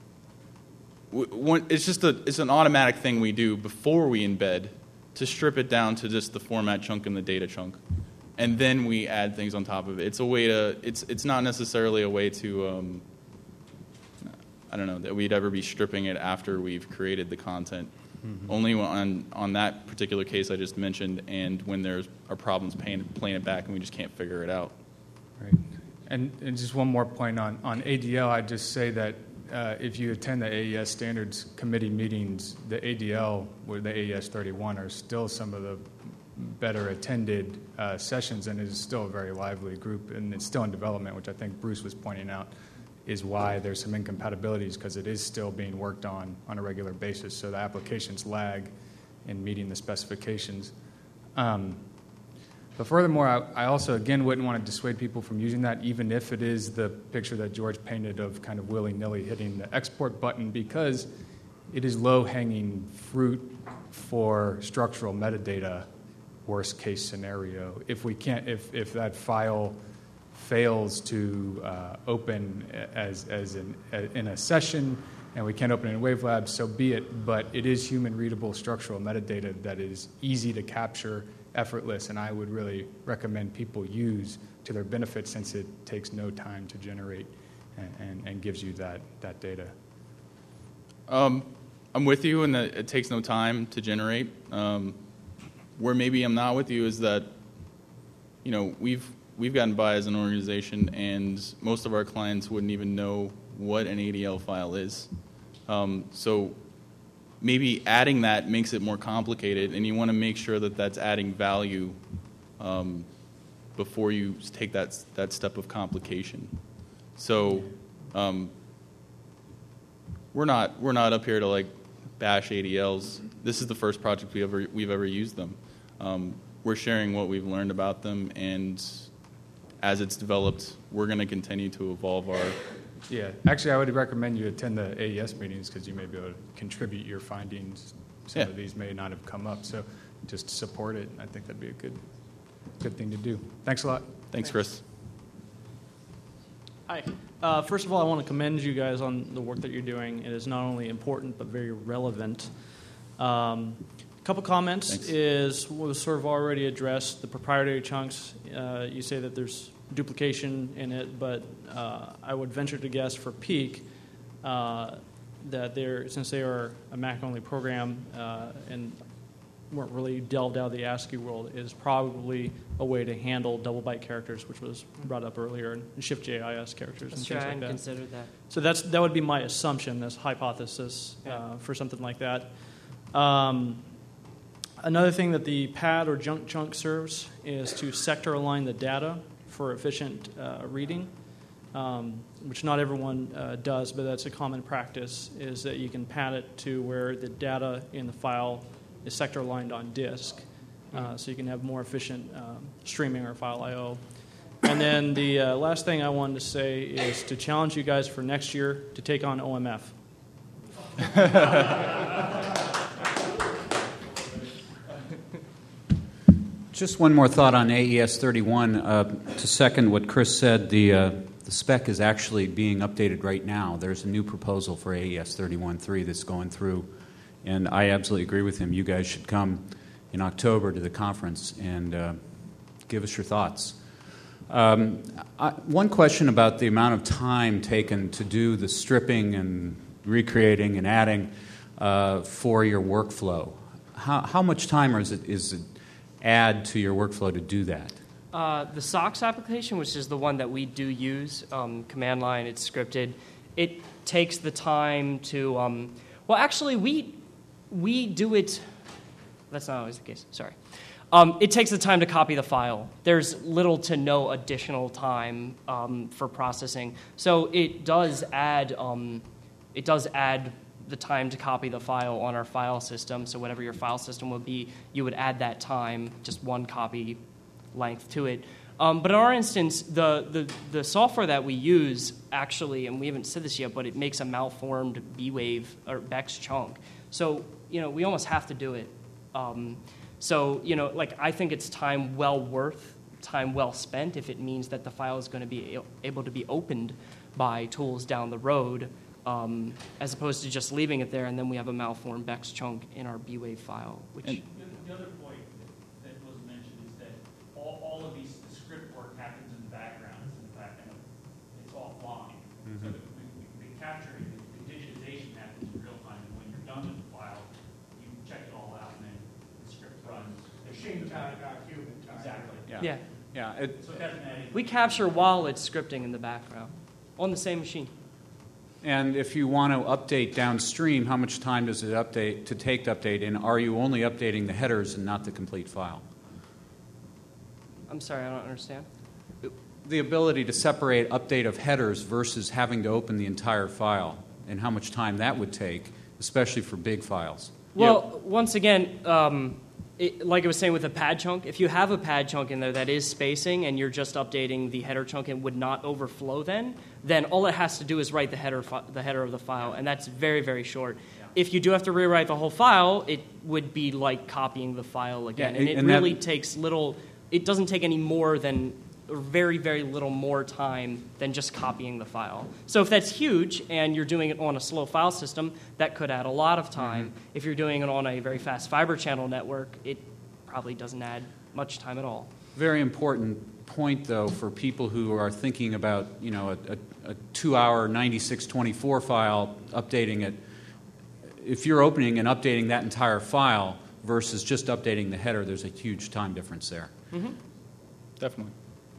it's an automatic thing we do before we embed to strip it down to just the format chunk and the data chunk. And then we add things on top of it. It's a way to. It's not necessarily a way to. I don't know that we'd ever be stripping it after we've created the content. only on that particular case I just mentioned, and when there are problems playing it back and we just can't figure it out. Right. And just one more point on ADL, I'd just say that if you attend the AES Standards Committee meetings, the ADL with the AES 31 are still some of the better attended sessions, and it is still a very lively group, and it's still in development, which I think Bruce was pointing out is why there's some incompatibilities, because it is still being worked on a regular basis, so the applications lag in meeting the specifications. But furthermore, I also, again, wouldn't want to dissuade people from using that, even if it is the picture that George painted of kind of willy-nilly hitting the export button, because it is low-hanging fruit for structural metadata, worst-case scenario. If we can't, if that file fails to open in a session and we can't open it in Wavelab, so be it, but it is human-readable structural metadata that is easy to capture, effortless, and I would really recommend people use to their benefit, since it takes no time to generate and gives you that data. I'm with you in that it takes no time to generate. Where maybe I'm not with you is that, we've gotten by as an organization, and most of our clients wouldn't even know what an ADL file is. So maybe adding that makes it more complicated, and you want to make sure that that's adding value before you take that step of complication. So we're not up here to like bash ADLs. This is the first project we've ever used them. We're sharing what we've learned about them, and as it's developed, we're going to continue to evolve our. Yeah, actually, I would recommend you attend the AES meetings, because you may be able to contribute your findings. Some of these may not have come up, so just support it. I think that'd be a good thing to do. Thanks a lot. Thanks, Chris. Hi. First of all, I want to commend you guys on the work that you're doing. It is not only important but very relevant. A couple comments. Thanks. Was sort of already addressed. The proprietary chunks. You say that there's duplication in it, but I would venture to guess for Peak that since they are a Mac-only program and weren't really delved out of the ASCII world, is probably a way to handle double byte characters, which was brought up earlier, and Shift JIS characters and things like that. I hadn't considered that. So that would be my assumption, this hypothesis for something like that. Another thing that the pad or junk chunk serves is to sector align the data for efficient reading, which not everyone does, but that's a common practice, is that you can pad it to where the data in the file is sector aligned on disk, so you can have more efficient streaming or file I/O. And then the last thing I wanted to say is to challenge you guys for next year to take on OMF. Just one more thought on AES 31. To second what Chris said, the spec is actually being updated right now. There's a new proposal for AES 31.3 that's going through, and I absolutely agree with him. You guys should come in October to the conference and give us your thoughts. One question about the amount of time taken to do the stripping and recreating and adding for your workflow. How much time is it add to your workflow to do that? The SOX application, which is the one that we do use, command line, it's scripted. It takes the time to, well, actually, we do it, that's not always the case, sorry. It takes the time to copy the file. There's little to no additional time for processing. So it does add the time to copy the file on our file system. So whatever your file system would be, you would add that time, just one copy length to it. But in our instance, the software that we use actually, and we haven't said this yet, but it makes a malformed B-Wave or BEX chunk. So, we almost have to do it. So, I think it's time well spent if it means that the file is going to be able to be opened by tools down the road, as opposed to just leaving it there and then we have a malformed BEX chunk in our B-Wave file. Which the other point that was mentioned is that all of the script work happens in the background. It's offline. Mm-hmm. So the capturing, the digitization happens in real time. And when you're done with the file, you Yeah. Yeah. We capture while it's scripting in the background on the same machine. And if you want to update downstream, how much time does it take to update? And are you only updating the headers and not the complete file? I'm sorry, I don't understand. The ability to separate update of headers versus having to open the entire file, and how much time that would take, especially for big files. Well, once again, like I was saying with a pad chunk, if you have a pad chunk in there that is spacing and you're just updating the header chunk and would not overflow then all it has to do is write the header of the file, and that's very, very short. Yeah. If you do have to rewrite the whole file, it would be like copying the file again. Yeah, and it really takes little, it doesn't take any more than very, very little more time than just copying the file. So if that's huge and you're doing it on a slow file system, that could add a lot of time. Mm-hmm. If you're doing it on a very fast fiber channel network, it probably doesn't add much time at all. Very important point, though, for people who are thinking about, a 2-hour 9624 file, updating it. If you're opening and updating that entire file versus just updating the header, there's a huge time difference there. Mm-hmm. Definitely.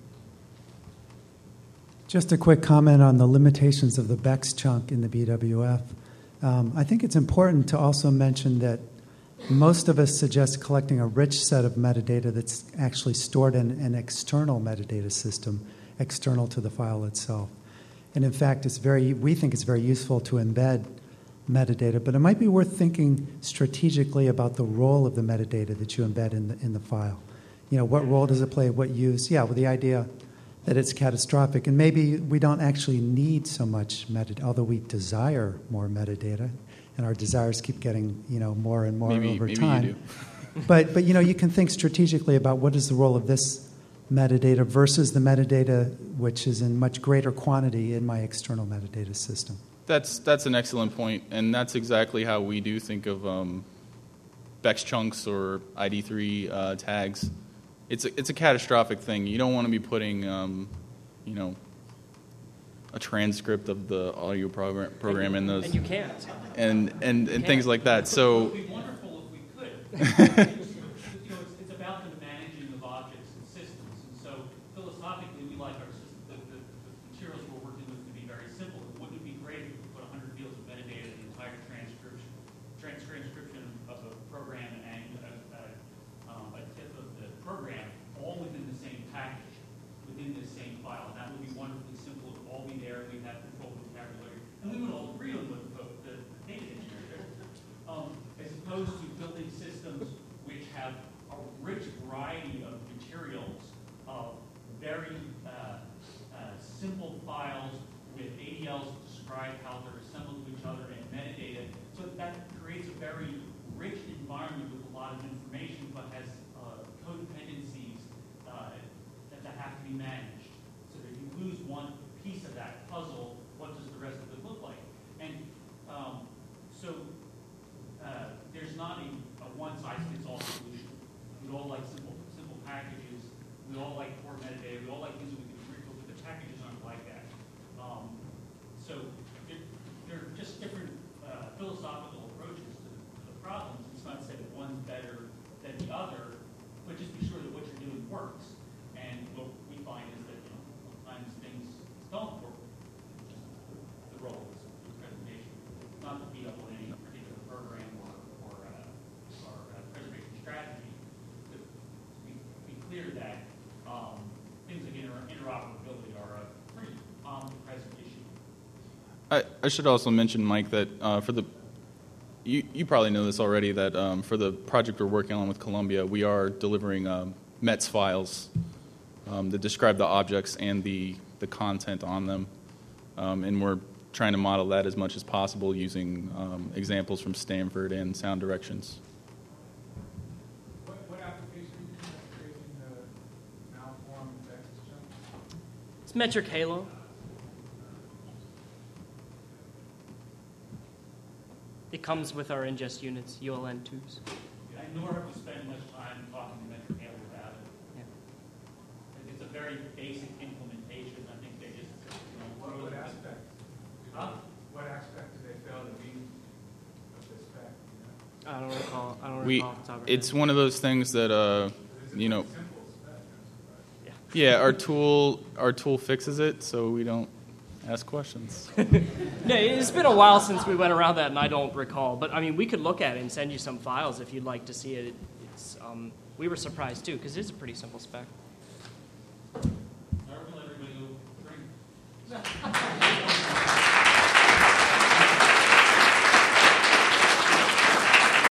Just a quick comment on the limitations of the BEX chunk in the BWF. I think it's important to also mention that most of us suggest collecting a rich set of metadata that's actually stored in an external metadata system, external to the file itself. And in fact, we think it's very useful to embed metadata, but it might be worth thinking strategically about the role of the metadata that you embed in the file. What role does it play? What use? Yeah, with the idea that it's catastrophic. And maybe we don't actually need so much metadata, although we desire more metadata, and our desires keep getting more and more over time. You do. But you can think strategically about what is the role of this metadata versus the metadata which is in much greater quantity in my external metadata system. That's an excellent point, and that's exactly how we do think of BEX chunks or ID3 tags. It's a catastrophic thing. You don't want to be putting, a transcript of the audio program in those. And you can't. And things like that. So. It would be wonderful if we could. It's about the managing of objects and systems. And so philosophically, we like our system, the materials we're working with to be very simple. Wouldn't it be great if we put 100 fields of metadata, the entire transcription of a program and a tip of the program, all within the same package, within the same file? And that would be wonderfully simple. It would all be there. We'd have control vocabulary. And we would all agree on what the data engineer as opposed to building systems which have a rich variety of materials, of very simple files with ADLs to describe how they're assembled to each other and metadata. So that creates a very rich environment with a lot of information, but has codependencies that have to be managed. So that if you lose one piece of that puzzle, what does the rest of it look like? And there's not a one-size-fits-all solution. We all like simple packages. We all like core metadata. We all like things that we can trickle, but the packages aren't like that. So there are just different philosophical approaches to the problems. It's not to say that one's better than the other, but just be sure that what you're doing works. And what we find is that sometimes things don't work. Just the role of the presentation, not to beat up on any particular program or preservation strategy. To be clear that things like interoperability are a pretty omnipresent issue. I should also mention, Mike, that you probably know this already, that for the project we're working on with Columbia, we are delivering METS files that describe the objects and the content on them. And we're trying to model that as much as possible using examples from Stanford and Sound Directions. What application are you creating the malform text chunk? It's Metric Halo. It comes with our ingest units, ULN2s. Nor have we spent much time talking to Metric Halo about it. Yeah. It's a very basic implementation. I think they just what aspect? What aspect do they fail to meet of this spec? I don't recall. It's one of those things that Yeah, our tool fixes it, so we don't ask questions. Yeah, it's been a while since we went around that, and I don't recall. But I mean, we could look at it and send you some files if you'd like to see it. We were surprised too because it is a pretty simple spec. Everybody go drink.